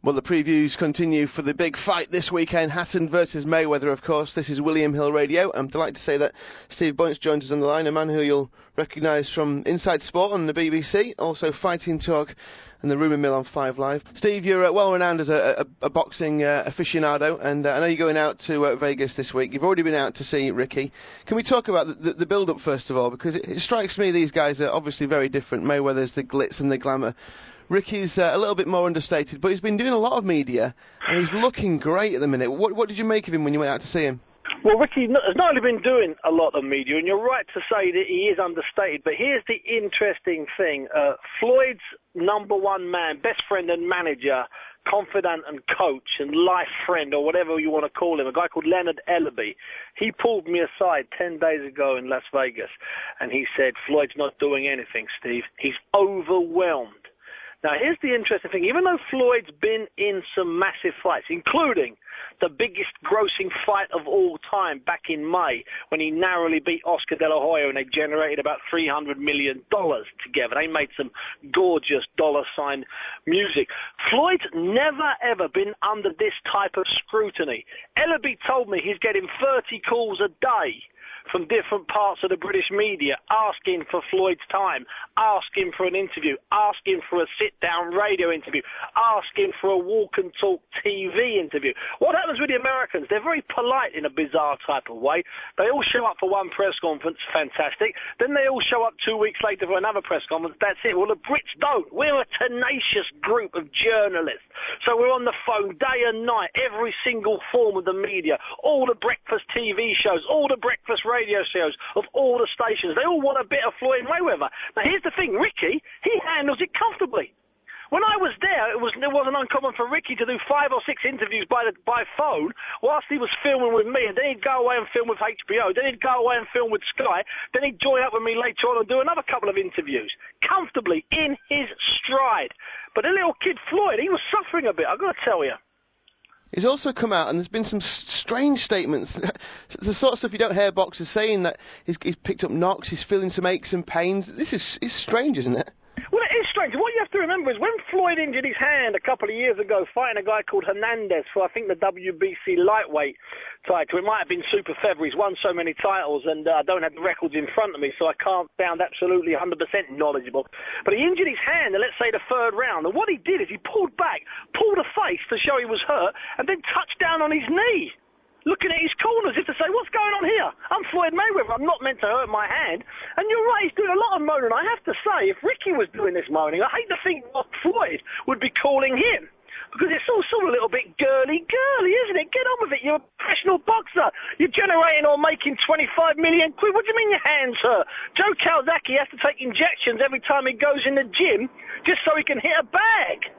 Well, the previews continue for the big fight this weekend, Hatton versus Mayweather, of course. This is William Hill Radio. I'm delighted to say that Steve Bunce joins us on the line, a man who you'll recognise from Inside Sport on the BBC, also Fighting Talk and the Rumour Mill on 5 Live. Steve, you're well renowned as a boxing aficionado, and I know you're going out to Vegas this week. You've already been out to see Ricky. Can we talk about the build-up first of all? Because it strikes me these guys are obviously very different. Mayweather's the glitz and the glamour. Ricky's a little bit more understated, but he's been doing a lot of media, and he's looking great at the minute. What did you make of him when you went out to see him? Well, Ricky has not only been doing a lot of media, and you're right to say that he is understated, but here's the interesting thing. Floyd's number one man, best friend and manager, confidant and coach and life friend, or whatever you want to call him, a guy called Leonard Ellerby, he pulled me aside 10 days ago in Las Vegas, and he said, Floyd's not doing anything, Steve. He's overwhelmed. Now, here's the interesting thing. Even though Floyd's been in some massive fights, including the biggest grossing fight of all time back in May when he narrowly beat Oscar De La Hoya and they generated about $300 million together. They made some gorgeous dollar sign music. Floyd's never, ever been under this type of scrutiny. Ellerby told me he's getting 30 calls a day from different parts of the British media, asking for Floyd's time, asking for an interview, asking for a sit-down radio interview, asking for a walk-and-talk TV interview. What happens with the Americans? They're very polite in a bizarre type of way. They all show up for one press conference, fantastic. Then they all show up 2 weeks later for another press conference, that's it. Well, the Brits don't. We're a tenacious group of journalists. So we're on the phone day and night, every single form of the media, all the breakfast TV shows, all the breakfast radio shows of all the stations. They all want a bit of Floyd Mayweather. Now, here's the thing. Ricky, he handles it comfortably. When I was there, it wasn't uncommon for Ricky to do 5 or 6 interviews by phone whilst he was filming with me, and then he'd go away and film with HBO, then he'd go away and film with Sky, then he'd join up with me later on and do another couple of interviews, comfortably, in his stride. But the little kid Floyd, he was suffering a bit, I've got to tell you. He's also come out, and there's been some strange statements, the sort of stuff you don't hear boxers saying, that he's picked up knocks, he's feeling some aches and pains. This is strange, isn't it? Well, it is strange. What you have to remember is when Floyd injured his hand a couple of years ago fighting a guy called Hernandez for, I think, the WBC lightweight title. It might have been Super Feather. He's won so many titles, and I don't have the records in front of me, so I can't sound absolutely 100% knowledgeable. But he injured his hand in, let's say, the 3rd round, and what he did is he pulled back, pulled a face to show he was hurt, and then touched down on his knee, looking at his corners as if to say, what's going on here? I'm Floyd Mayweather. I'm not meant to hurt my hand. And you're right, he's doing a lot of moaning. I have to say, if Ricky was doing this moaning, I hate to think what Floyd would be calling him. Because it's all sort of a little bit girly, isn't it? Get on with it. You're a professional boxer. You're generating or making 25 million quid. What do you mean your hands hurt? Joe Calzaghe has to take injections every time he goes in the gym just so he can hit a bag.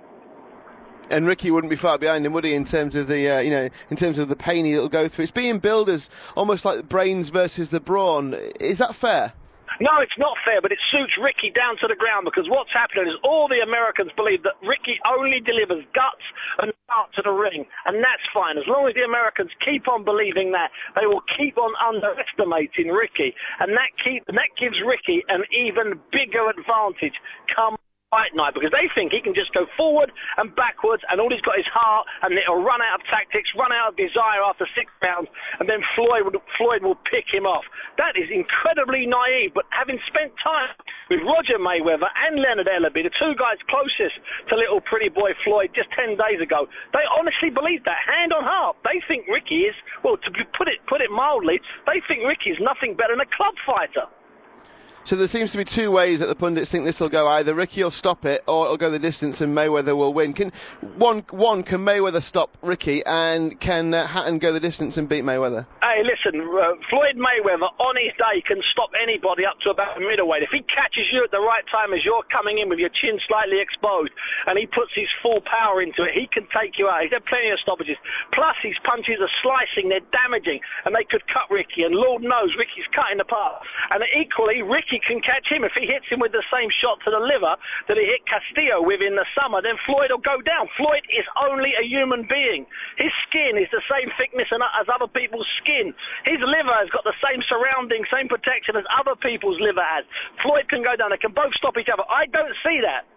And Ricky wouldn't be far behind him, would he, in terms of the, in terms of the pain he'll go through. It's being billed as almost like the brains versus the brawn. Is that fair? No, it's not fair, but it suits Ricky down to the ground, because what's happening is all the Americans believe that Ricky only delivers guts and heart to the ring, and that's fine. As long as the Americans keep on believing that, they will keep on underestimating Ricky, and that gives Ricky an even bigger advantage come fight night, because they think he can just go forward and backwards, and all he's got is heart, and it'll run out of tactics, run out of desire after 6 rounds, and then Floyd will pick him off. That is incredibly naive, but having spent time with Roger Mayweather and Leonard Ellerby, the 2 guys closest to little pretty boy Floyd just 10 days ago, they honestly believe that, hand on heart. They think Ricky is, well, to put it mildly, they think Ricky is nothing better than a club fighter. So there seems to be 2 ways that the pundits think this will go. Either Ricky will stop it, or it'll go the distance and Mayweather will win. Can Mayweather stop Ricky, and can Hatton go the distance and beat Mayweather? Hey, listen, Floyd Mayweather on his day can stop anybody up to about middleweight. If he catches you at the right time as you're coming in with your chin slightly exposed, and he puts his full power into it, he can take you out. He's had plenty of stoppages. Plus, his punches are slicing, they're damaging, and they could cut Ricky, and Lord knows Ricky's cutting apart. And equally, Ricky can catch him. If he hits him with the same shot to the liver that he hit Castillo with in the summer, then Floyd will go down. Floyd is only a human being. His skin is the same thickness as other people's skin. His liver has got the same surrounding, same protection as other people's liver has. Floyd can go down. They can both stop each other. I don't see that.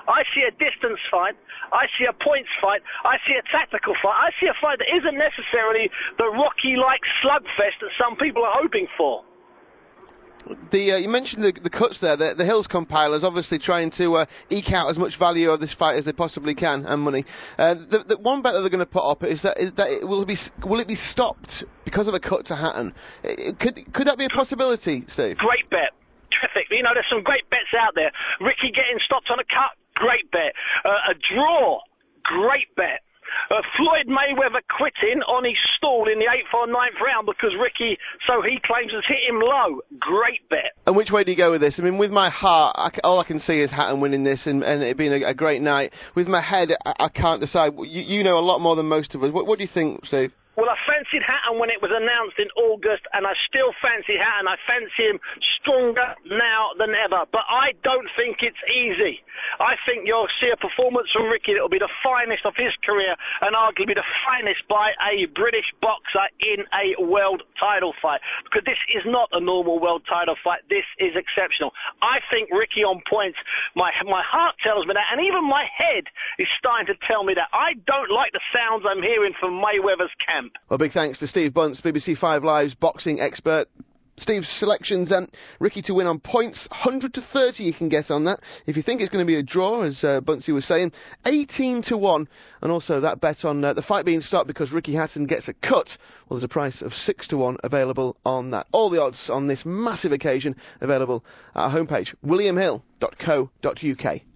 I see a distance fight. I see a points fight. I see a tactical fight. I see a fight that isn't necessarily the Rocky-like slugfest that some people are hoping for. You mentioned the cuts there. The Hills compilers obviously trying to eke out as much value of this fight as they possibly can, and money. The one bet that they're going to put up is that will it be stopped because of a cut to Hatton? Could that be a possibility, Steve? Great bet. Terrific. You know, there's some great bets out there. Ricky getting stopped on a cut, great bet. A draw, great bet. Floyd Mayweather quitting on his stall in the 8th or 9th round because Ricky, so he claims, has hit him low. Great bet. And which way do you go with this? I mean, with my heart, all I can see is Hatton winning this and it being a great night. With my head, I can't decide. You know a lot more than most of us. What do you think, Steve? Well, I fancied Hatton when it was announced in August, and I still fancy Hatton. I fancy him stronger now than ever. But I don't think it's easy. I think you'll see a performance from Ricky that will be the finest of his career, and arguably the finest by a British boxer in a world title fight. Because this is not a normal world title fight. This is exceptional. I think Ricky on points. My heart tells me that, and even my head is starting to tell me that. I don't like the sounds I'm hearing from Mayweather's camp. Well, big thanks to Steve Bunce, BBC 5 Live's boxing expert. Steve's selections, Ricky to win on points, 100-30 you can get on that. If you think it's going to be a draw, as Buncey was saying, 18-1. And also that bet on the fight being stopped because Ricky Hatton gets a cut. Well, there's a price of 6-1 available on that. All the odds on this massive occasion available at our homepage, williamhill.co.uk.